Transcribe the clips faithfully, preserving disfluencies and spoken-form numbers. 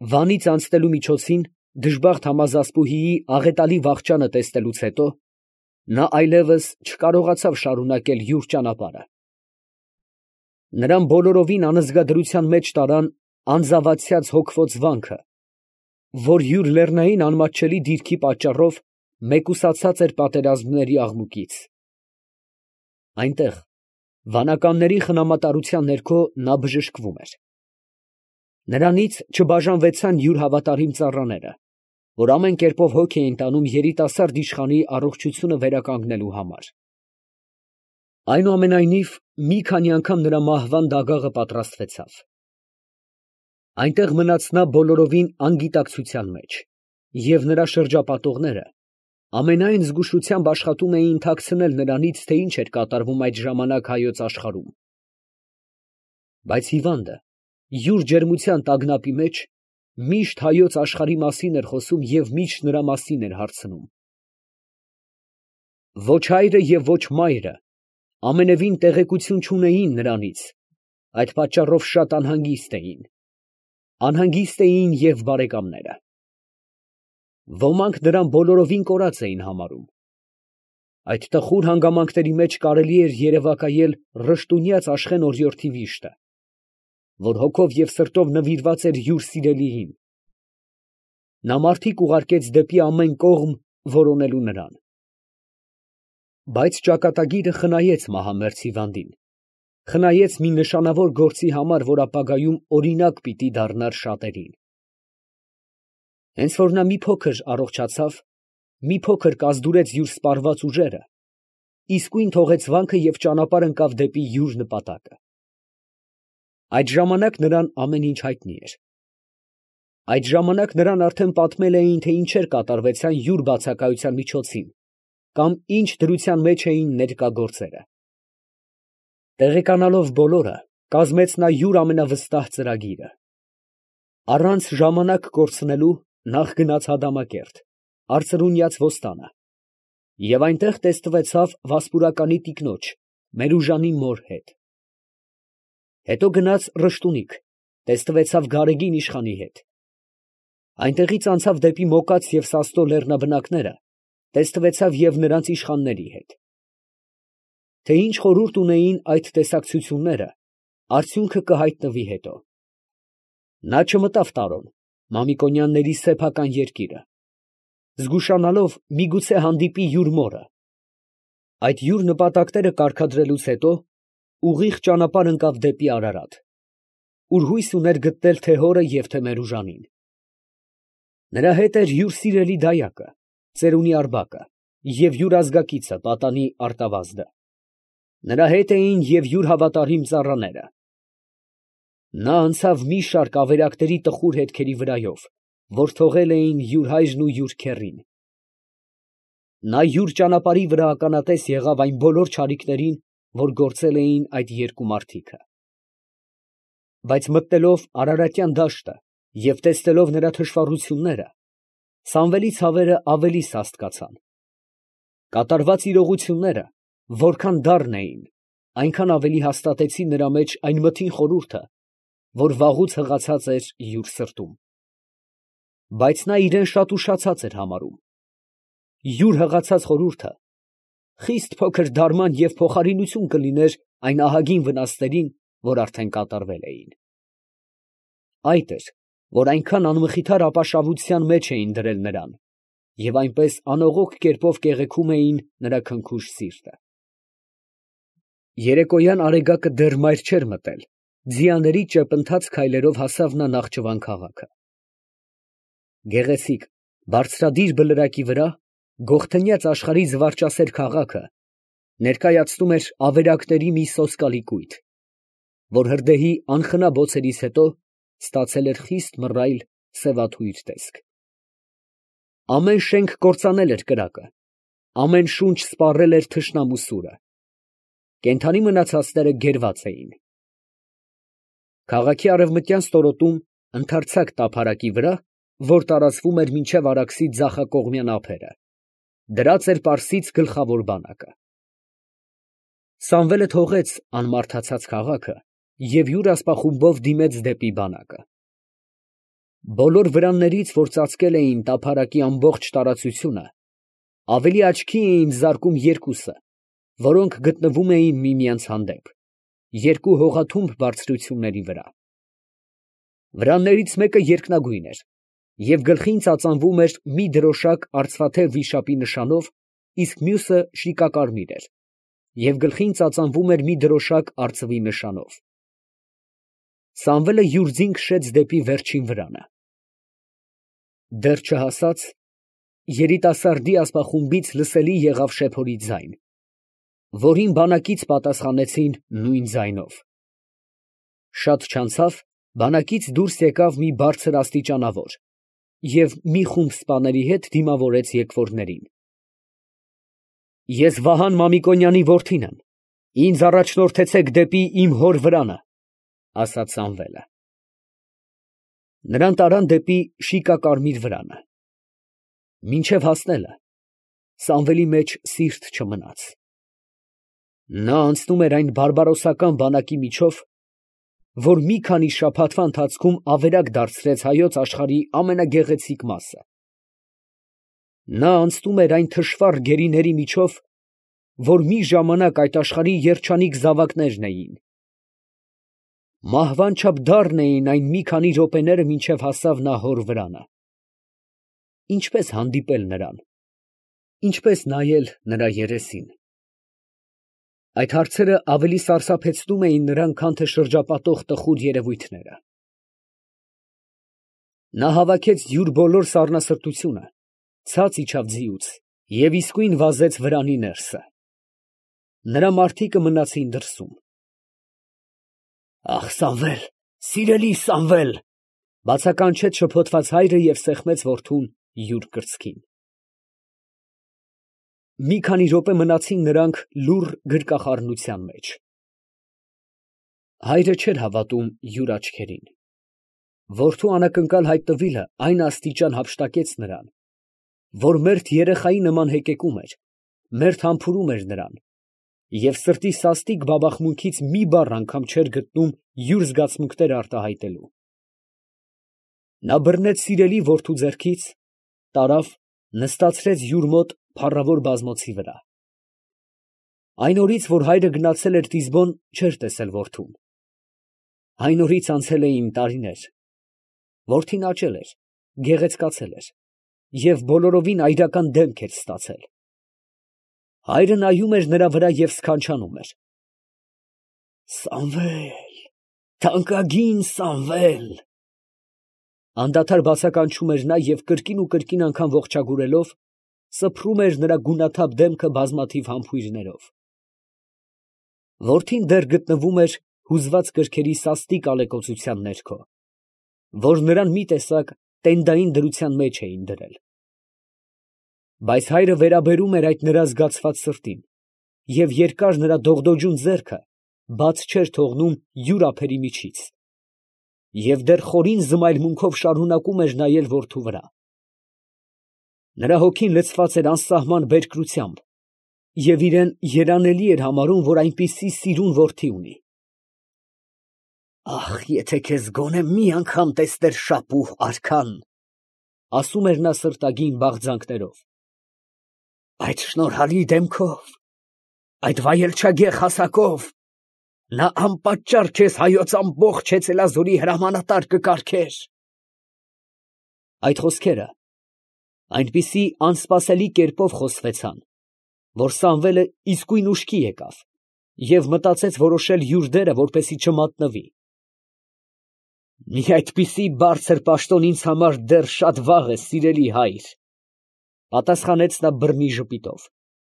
Վանից անցնելու միջոցին դժբախտ համազասպուհիի աղետալի վախճանը տեսնելուց հետո նա այլևս չկարողացավ շարունակել յուր ճանապարհը. նրան բոլորովին անզգա դրության մեջ տարան անձավացած հոգվոց վանքը, որ յուր լեռնային անմատչելի դիրքի պատճառով մեկուսացած էր պատերազմների աղմուկից. այնտեղ վանականների խնամատարության ներքո նա բժշկվում էր. նրանից չբաժանվեցան յուր հավատարիմ ծառաները, որ ամեն կերպով հոգ էին տանում երիտասարդ իշխանի առողջությունը վերականգնելու համար. այնուամենայնիվ մի քանի անգամ նրա մահվան դագաղը պատրաստվեցավ. այնտեղ մնաց նա բոլորովին անգիտակցության մեջ, և նրա շրջապատողները ամենայն զգուշությամբ աշխատում էին թաքցնել նրանից, թե ինչ էր կատարվում այդ ժամանակ հայոց աշխարհում. բայց հիվանդը յուր ջերմության տագնապի մեջ միշտ հայոց աշխարհի մասին էր խոսում և միշտ նրա մասին էր հարցնում. ոչ հայրը և ոչ մայրը ամենևին տեղեկություն չունեին նրանից, այդ պատճառով շատ անհանգիստ էին, անհանգիստ էին և բարեկամները. ոմանք նրան բոլորովին կորած էին համարում. այդ տխուր հանգամանքների մեջ կարելի էր երևակայել ռշտունյաց Աշխեն օրիորդի վիշտը, որ հոգով և սրտով նվիրված էր յուր սիրելիին. նա մարդիկ ուղարկեց դեպի ամեն կողմ որոնելու նրան. բայց ճակատագիրը խնայեց մահամերձ հիվանդին, խնայեց մի նշանավոր գործի համար, որ ապագայում օրինակ պիտի դառնար շատերին. հենց որ նա մի փոքր առողջացավ, մի փոքր կազդուրեց յուր սպառված ուժերը, իսկույն թողեց վանքը և ճանապարհ ընկավ դեպի յուր նպատակը. այդ ժամանակ նրան ամեն ինչ հայտնի էր. այդ ժամանակ նրան արդեն պատմել էին, թե ինչեր կատարվեցան յուր բացակայության միջոցին, կամ ինչ դրության մեջ էին ներկա գործերը. տեղեկանալով բոլորը, կազմեց նա յուր ամենավստահ ծրագիրը. առանց ժամանակ կորցնելու նախ գնաց Ադամակերտ, արծրունյաց Ոստանը, և այնտեղ տեստվեցավ Վասպուրականի տիկնոջ, Մերուժանի մոր հետ. հետո գնաց Ռշտունիք, տեստվեցավ Գարեգին իշխանի հետ. այնտեղից անցավ դեպի Մոկաց և Սաստո լեռնաբնակները, տեստվեցավ և նրանց իշխանների հետ. թե ինչ խորհուրդ ունեին այդ տեսակցությունները, արդյունքը կհայտնվի հետո. նա չմտավ Տարոն, Մամիկոնյանների սեփական երկիրը, զգուշանալով միգուցե հանդիպի յուր մորը. այդ յուր նպատակները կարգադրելուց հետո ուղիղ ճանապարհ ընկավ դեպի Արարատ, ուր հույս ուներ գտնել թե հորը և թե Մերուժանին. նրա հետ էր յուր սիրելի դայակը, ծերունի Արբակը և յուր ազգակիցը պատանի Արտավազդը. նրա հետ էին և յուր հավատարիմ ծառաները. նա անցավ մի շարք ավերակների տխուր հետքերի վրայով, որ թողել էին յուր հայրն ու յուր քեռին. նա յուր ճանապարհի վրա ականատես եղավ այն բոլոր չարիքներին, որ գործել էին այդ երկու մարդիկը. բայց մտնելով Արարատյան դաշտը և տեսնելով նրա թշվառությունները, Սամվելի ցավերը ավելի սաստկացան. կատարված իրողությունները որքան դառն էին, այնքան ավելի հաստատեցին նրա մեջ այն մթին խորհուրդը, որ վաղուց հղացած էր յուր սրտում. բայց նա իրան շատ ուշացած էր համարում. յուր հղացած խորհուրդը խիստ փոքր դարման և փոխարինություն կլիներ այն ահագին վնասներին, որ արդեն կատարվել էին. այդ էր, որ այնքան անմխիթար ապաշավության մեջ էին դրել նրան և այնպես անողոք կերպով կեղեքում էին նրա քնքուշ սիրտը. երեկոյան արեգակը դեռ մայր չէր մտել, ձիաների ճեպընթաց քայլերով հասավ նա Նախճիվան քաղաքը. գեղեցիկ, բարձրադիր բլրակի վրա գողթնյաց աշխարհի զվարճասեր քաղաքը ներկայացնում էր ավերակների մի սոսկալի կույտ, որ հրդեհի անխնա բոցերից հետո ստացել էր խիստ մռայլ սևաթույր տեսք. ամեն շենք կործանել էր կրակը, ամեն շունչ սպառել էր թշնամու սուրը. կենդանի մնացածները գերված էին. քաղաքի արևմտյան ստորոտում, ընդարձակ տափարակի վրա, որ տարածվում էր մինչև Արաքսի ձախակողմյան ափերը, դրած էր պարսից գլխավոր բանակը. Սամվելը թողեց անմարդացած քաղաքը և յուր ասպախումբով դիմեց դեպի բանակը. Բոլոր վրաններից, որ ծածկել էին տափարակի ամբողջ տարածությունը, ավելի աչքի էին զարկում երկուսը, որոնք գտնվում էին միմյանց հանդեպ, երկու հողաթումբ բարձրությունների վրա։ Վրաններից մեկը երկնագույն էր և գլխին ծածանվում էր մի դրոշակ արծվաթև վիշապի նշանով, իսկ մյուսը շիկակարմիր էր և գլխին ծածանվում էր մի դրոշակ արծվի նշանով։ Սամվելը յուրձին քշեց դեպի վերջին վրանը։ Դեռ չհասած, երիտասարդի ասպախումբից լսելի եղավ շեփորի ձայն, որին բանակից պատասխանեցին նույն ձայնով։ Շատ չանցավ, բանակից դուրս եկավ մի բարձր աստիճանավոր և մի խումբ սպաների հետ դիմավորեց եկվորներին։ «Ես Վահան Մամիկոնյանի որդին եմ, ինձ առաջնորդեցեք դեպի իմ հոր վրանը», ֊ ասաց Սամվելը։ Նրան տարան դեպի շիկակարմիր վրանը։ Մինչև հասնելը Սամվելի մեջ սիրտ չմնաց։ Նա անցնում էր այն բարբարոսական բանակի միջով, որ մի քանի շաբաթվա ընթացքում ավերակ դարձրեց հայոց աշխարհի ամենագեղեցիկ մասը։ Նա անցնում էր այն թշվառ գերիների միջով, որ մի ժամանակ այդ աշխարհի երջանիկ զավակներն էին։ Մահվան չափ դառն էին այն մի քանի րոպեները, մինչև հասավ նա հոր վրանը։ Ինչպես հանդիպել նրան, ինչպես նայել նրա երեսին։ Այդ հարցերը ավելի սարսափեցնում էին նրան, քան թե շրջապատող տխուր երևույթները։ Նա հավաքեց յուր բոլոր սառնասրտությունը, ցած իջավ ձիուց և իսկույն վազեց վրանի ներսը։ Նրա մարդիկը մնացին դրսում։ «Ախ, Սամվել, սիրելի Սամվել», ֊ բացականչեց շփոթված հայրը և սեղմեց որդուն յուր կրծքին։ Մի քանի րոպե մնացին նրանք լուռ գրկախառնության մեջ։ Հայրը չէր հավատում յուր աչքերին։ Որդու անակնկալ հայտնվիլը այն աստիճան հափշտակեց նրան, որ մերթ երեխայի նման հեկեկում էր, մերթ համբուրում էր նրան, և սրտի սաստիկ բաբախմունքից մի բառ անգամ չէր գտնում յուր զգացմունքները արտահայտելու։ Նա բռնեց սիրելի որդու ձեռքից, տարավ, նստացրեց յուր մոտ փառավոր բազմոցի վրա։ Այն օրից, որ հայրը գնացել էր Տիզբոն, չէր տեսել որդուն։ Այն օրից անցել էին տարիներ։ Որդին աճել էր, գեղեցկացել էր և բոլորովին այրական դեմք էր ստացել։ Հայրը նայում էր նրա վրա և սքանչանում էր. «Սամվել, թանկագին Սամվել»։ Անդադար բացականչում էր նա և կրկին ու կրկին անգամ ողջագուրելով, սփռում էր նրա գունաթափ դեմքը բազմաթիվ համբույրներով։ Որդին դեռ գտնվում էր հուզված կրքերի սաստիկ ալեկոծության ներքո, որ նրան մի տեսակ տենդային դրության մեջ էին դրել։ Բայց հայրը վերաբերում էր այդ նրա զգացված սրտին, և երկար նրա դողդոջուն ձեռքը բաց չէր թողնում յուր ափերի միջից, և դեռ խորին զմայլմունքով շարունակում էր նայել որդու վրա։ Նրա հոգին լցված էր անսահման բերկրությամբ և իրան երանելի էր համարում, որ այնպիսի սիրուն որդի ունի։ «Ախ, եթե քեզ գոնե մի անգամ տեսներ Շապուհ արքան», ֊ ասում էր նա սրտագին բաղձանքներով, ֊ այդ շնորհալի դեմքով, այդ վայելչագեղ հասակով, նա անպատճառ քեզ հայոց ամբողջ հեծելազորի հրամանատար կկարգեր։ Այդ խոսքերը այնպիսի անսպասելի կերպով խոսվեցան, որ Սամվելը իսկույն ուշքի եկավ և մտածեց որոշել յուր դերը, որպեսզի չմատնվի։ «Մի այդպիսի բարձր պաշտոն ինձ համար դեռ շատ վաղ է, սիրելի հայր», ֊ պատասխանեց նա բռնի ժպիտով։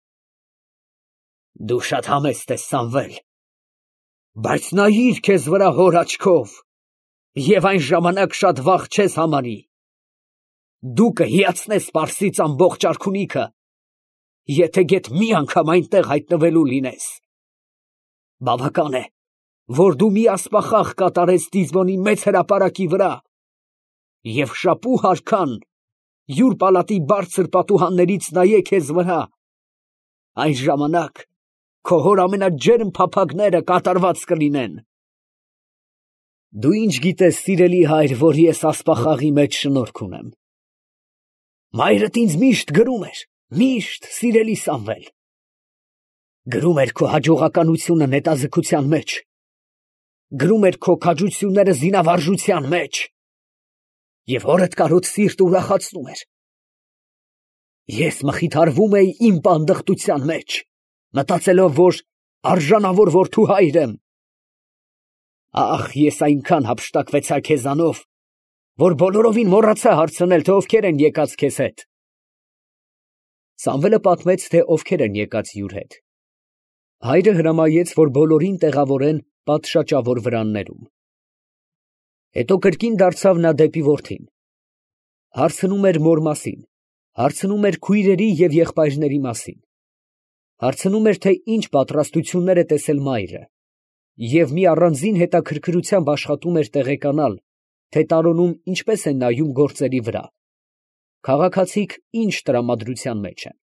«Դու շատ համեստ ես, Սամվել, բայց նայիր քեզ վրա հոր աչքով և այն ժամանակ շատ վաղ չես համարի։ Դու կհիացնես պարսից ամբողջ արքունիքը, եթե գեթ մի անգամ այնտեղ հայտնվելու լինես։ Բավական է, որ դու մի ասպախաղ կատարես Տիզբոնի մեծ հրապարակի վրա, և Շապուհ արքան յուր պալատի բարձր պատուհաններից նայե քեզ վրա, այն ժամանակ քո հոր ամենաջերմ փափագները կատարված կլինեն»։ Դու ինչ գիտես, սիրելի հայր, որ ես ասպախաղի մեջ շնորհք ունեմ։ Մայրդ ինձ միշտ գրում էր, միշտ, սիրելի Սամվել։ Գրում էր քո հաջողականությունը նետազգության մեջ, գրում էր քո քաջությունները զինավարժության մեջ, և հորդ կարոտ սիրտ ուրախացնում էր։ Ես մխիթարվում էի իմ պանդխտության մեջ, մտածելով, որ արժանավոր որդու հայր եմ։ Ախ, ես այնքան հափշտակվեցա քեզանով, որ բոլորովին մոռացա հարցնել, թե ովքեր են եկած քեզ հետ։ Սամվելը պատմեց, թե ովքեր են եկած յուր հետ։ Հայրը հրամայեց, որ բոլորին տեղավորեն պատշաճավոր վրաններում։ Հետո կրկին դարձավ նա դեպի որդին։ Հարցնում էր մոր մասին, հարցնում էր քույրերի և եղբայրների մասին, հարցնում էր, թե ինչ պատրաստություններ է տեսել մայրը, և մի առանձին հետաքրքրությամբ աշխատում էր տեղեկանալ, թե տարոնում ինչպես են նայում գործերի վրա, քաղաքացիք ինչ տրամադրության մեջ են։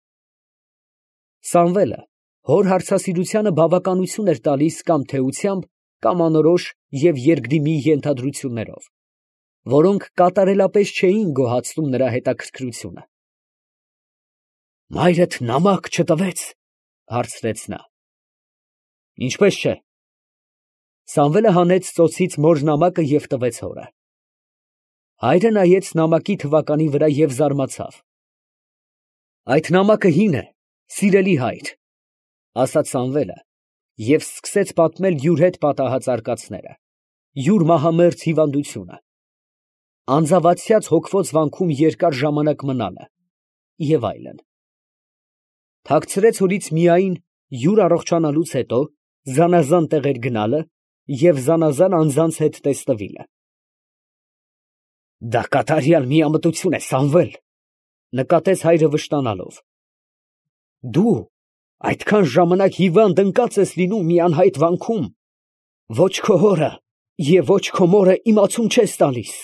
Սամվելը հոր հարցասիրությանը բավականություն էր տալիս կամ թեությամբ, կամ անորոշ և երկդիմի ենթադրություններով, որոնք կատարելապես չէին գոհացնում նրա հետաքրքրությունը։ Մայրդ նամակ չտվեց, հարցրեց նա։ Ինչպես չէ։ Սամվելը հանեց ծոցից մոր նամակը և տվեց հորը։ Հայրը նայեց նամակի թվականի վրա և զարմացավ։ Այդ նամակը հին է, սիրելի հայր, ասաց Սամվելը և սկսեց պատմել յուր հետ պատահած արկածները, յուր մահամերձ հիվանդությունը, անձավացյաց հոգվոց վանքում երկար ժամանակ մնալը և այլն։ Թաքցրեց հորից միայն յուր առողջանալուց հետո զանազան տեղեր գնալը և զանազան անձանց հետ տեսնվիլը։ Դա կատարյալ միամտություն է, Սամվել, նկատեց հայրը վշտանալով։ Դու այդքան ժամանակ հիվանդ ընկած ես լինում մի անհայտ վանքում, ոչ քո հորը և ոչ քո մորը իմացում չես տալիս։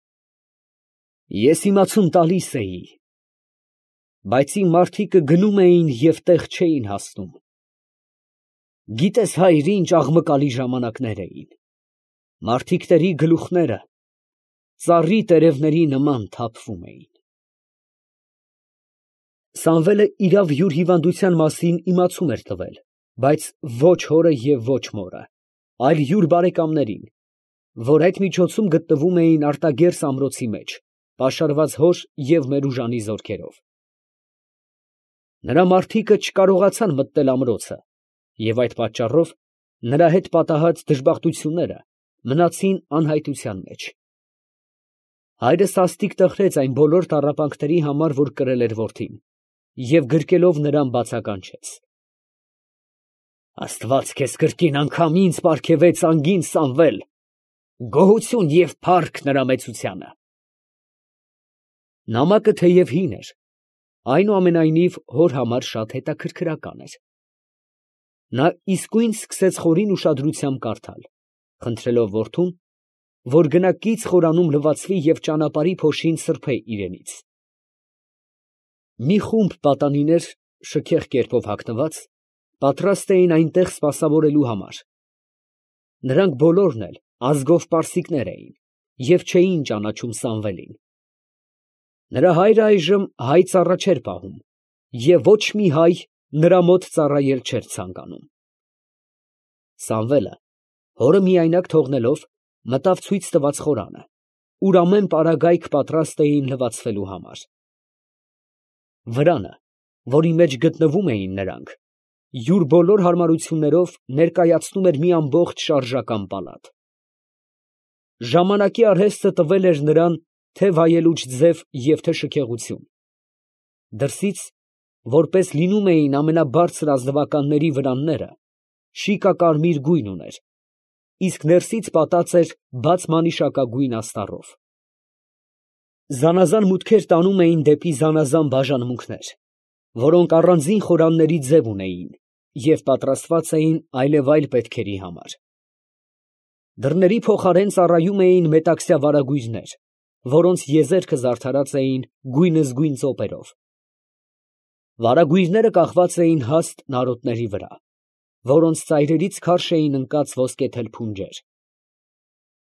Ես իմացում տալիս էի, բայց իմ մարդիկը գնում էին և տեղ չէին հասնում։ Գիտես, հայր, ինչ աղմկալի ժամանակներ էին, մարդիկների գլուխները ծառի տերևների նման թափվում էին։ Սամվելը իրավ յուր հիվանդության մասին իմացում էր տվել, բայց ոչ հորը և ոչ մորը, այլ յուր բարեկամներին, որ այդ միջոցում գտնվում էին արտագերս ամրոցի մեջ, պաշարված հոր և Մերուժանի զորքերով։ Նրա մարդիկը չկարողացան մտնել ամրոցը, և այդ պատճառով նրա հետ պատահած դժբախտությունները մնացին անհայտության մեջ։ Հայրը սաստիկ տխրեց այն բոլոր տառապանքների համար, որ կրել էր որդին, և գրկելով նրան բացականչեց. Աստված քեզ կրկին անգամ ինձ պարգևեց, անգին Սամվել, գոհություն և փառք նրա մեծությանը։ Նամակը թեև հին էր, այնուամենայնիվ հոր համար շատ հետաքրքրական էր։ Նա իսկույն սկսեց խորին ուշադրությամբ կարդալ, խնդրելով որդուն, որ գնա կից խորանում լվացվի և ճանապարհի փոշին սրբե իրենից։ Մի խումբ պատանիներ, շքեղ կերպով հագնված, պատրաստ էին այնտեղ սպասավորելու համար։ Նրանք բոլորն էլ ազգով պարսիկներ էին և չէին ճանաչում Սամվելին։ Նրա հայրը այժմ հայ ծառա չէր պահում, և ոչ մի հայ նրա մոտ ծառայել չէր ցանկանում։ Սամվելը, հորը միայնակ թողնելով, մտավ ցույց տված խորանը, ուր ամեն պարագայք պատրաստ էին լվացվելու համար։ Վրանը, որի մեջ գտնվում էին նրանք, յուր բոլոր հարմարություններով ներկայացնում էր մի ամբողջ շարժական պալատ։ Ժամանակի արհեստը տվել էր նրան թե՛ վայելուչ ձև և թե՛ շքեղություն։ Դրսից, որպես լինում էին ամենաբարձր ազնվականների վրանները, շիկակարմիր գույն ուներ, իսկ ներսից պատած էր բաց մանիշակագույն աստառով։ Զանազան մուտքեր տանում էին դեպի զանազան բաժանմունքներ, որոնք առանձին խորանների ձև ունեին և պատրաստված էին այլևայլ պետքերի համար։ Դռների փոխարեն ծառայում էին մետաքսյա վարագույրներ, որոնց եզերքը զարդարած էին գույնզգույն ծոպերով։ Վարագույրները կախված էին հաստ նարոտների վրա, որոնց ծայրերից քարշ էին ընկած ոսկեթել փունջեր։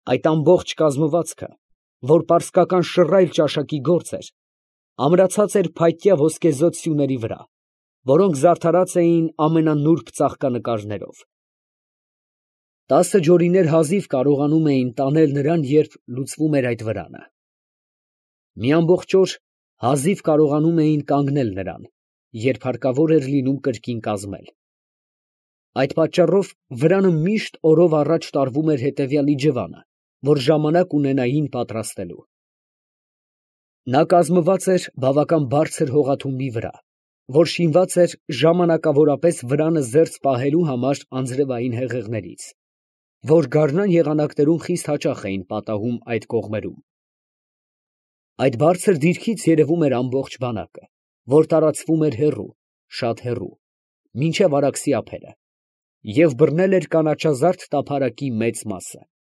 Այդ ամբողջ կազմվածքը, որ պարսկական շռայլ ճաշակի գործ էր, ամրացած էր փայտյա ոսկեզօծ սյուների վրա, որոնք զարդարած էին ամենանուրբ ծաղկանկարներով։ Տասը ջորիներ հազիվ կարողանում էին տանել նրան, երբ լուծվում էր այդ վրանը։ Մի ամբողջ օր հազիվ կարողանում էին կանգնել նրան, երբ հարկավոր էր լինում կրկին կազմել։ Այդ պատճառով վրանը միշտ օրով առաջ տարվում էր հետևյալ իջևանը, որ ժամանակ ունենային պատրաստելու։ Նա կազմված էր բավական բարձր հողաթումբի վրա, որ շինված էր ժամանակավորապես վրանը զերծ պահելու համար անձրևային հեղեղներից, որ գարնան եղանակներում խիստ հաճախ էին պատահում այդ կողմերում։ Այդ բարձր դիրքից երևում էր ամբողջ բանակը, որ տարածվում էր հեռու, շատ հեռու, մինչև Արաքսի ափերը, և բռնել էր կանաչազարդ տափարակի մեծ մասը։